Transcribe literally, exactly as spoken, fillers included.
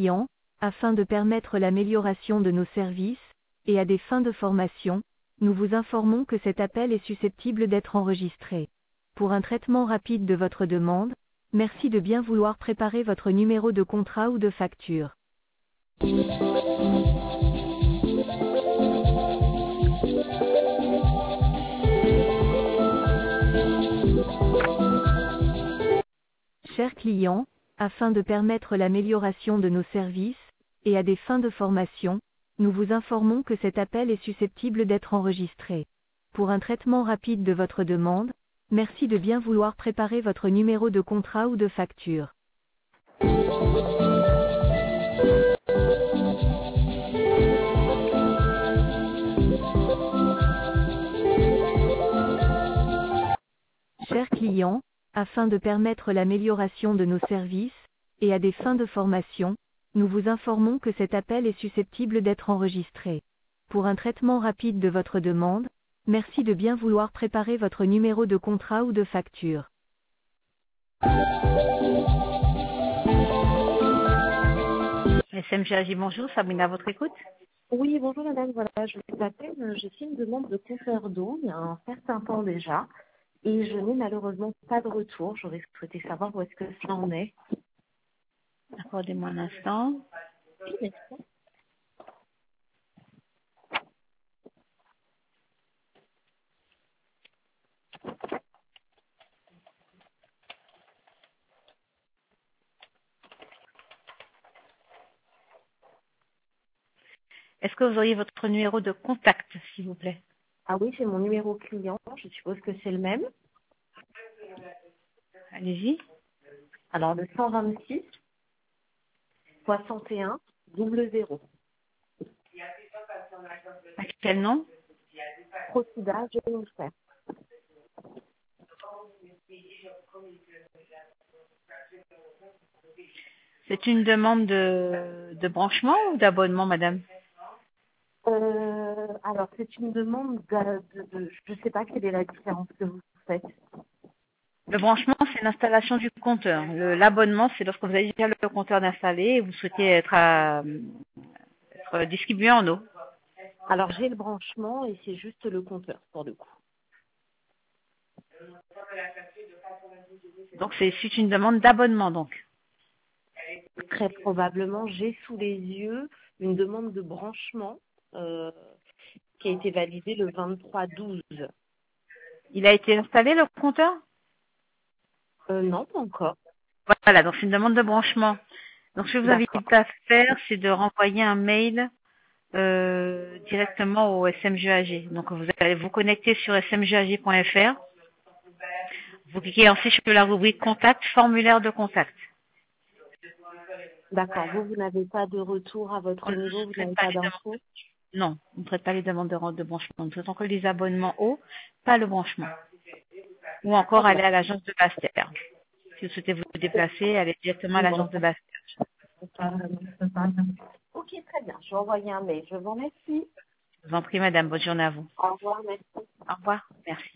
clients, afin de permettre l'amélioration de nos services, et à des fins de formation, nous vous informons que cet appel est susceptible d'être enregistré. Pour un traitement rapide de votre demande, merci de bien vouloir préparer votre numéro de contrat ou de facture. Chers clients, afin de permettre l'amélioration de nos services, et à des fins de formation, nous vous informons que cet appel est susceptible d'être enregistré. Pour un traitement rapide de votre demande, merci de bien vouloir préparer votre numéro de contrat ou de facture. Chers clients, afin de permettre l'amélioration de nos services, et à des fins de formation, nous vous informons que cet appel est susceptible d'être enregistré. Pour un traitement rapide de votre demande, merci de bien vouloir préparer votre numéro de contrat ou de facture. S M G A G, bonjour, Sabrina, à votre écoute. Oui, bonjour madame, voilà, je vous appelle, euh, j'ai fait une demande de compteur d'eau il y a un certain temps déjà, et je n'ai malheureusement pas de retour. J'aurais souhaité savoir où est-ce que ça en est. Accordez-moi un instant. Oui, merci. Est-ce que vous auriez votre numéro de contact, s'il vous plaît? Ah oui, c'est mon numéro client, je suppose que c'est le même. Allez-y. Alors le cent vingt-six soixante et un double zéro. À quel nom? Procida, je vais vous le faire. C'est une demande de, de branchement ou d'abonnement, madame? Euh, alors c'est une demande de, de, de je ne sais pas quelle est la différence que vous faites. Le branchement, c'est l'installation du compteur. Le- L'abonnement, c'est lorsque vous avez déjà le compteur installé et vous souhaitez être, à- être distribué en eau. Alors j'ai le branchement et c'est juste le compteur pour le coup. Donc, c'est c'est une demande d'abonnement, donc. Très probablement, j'ai sous les yeux une demande de branchement euh, qui a été validée le vingt-trois douze. Il a été installé, le compteur? Euh, non, pas encore. Voilà, donc c'est une demande de branchement. Donc, ce que je vous invite D'accord. à faire, c'est de renvoyer un mail euh, directement au S M G A G. Donc, vous allez vous connecter sur s m g a g point f r. Vous cliquez ensuite sur la rubrique contact, formulaire de contact. D'accord. Vous, vous n'avez pas de retour à votre On ne niveau, vous traite n'avez pas pas les demandes. d'infos? Non, on ne traite pas les demandes de, de branchement. Nous traitons que les abonnements hauts, pas le branchement. Ou encore Très aller bien. à l'agence de Basse-Terre. Si vous souhaitez vous déplacer, allez directement à l'agence de Basse-Terre. Ok, très bien. Je vais envoyer un mail. Je vous remercie. Je vous en prie, madame. Bonne journée à vous. Au revoir, merci. Au revoir. Merci.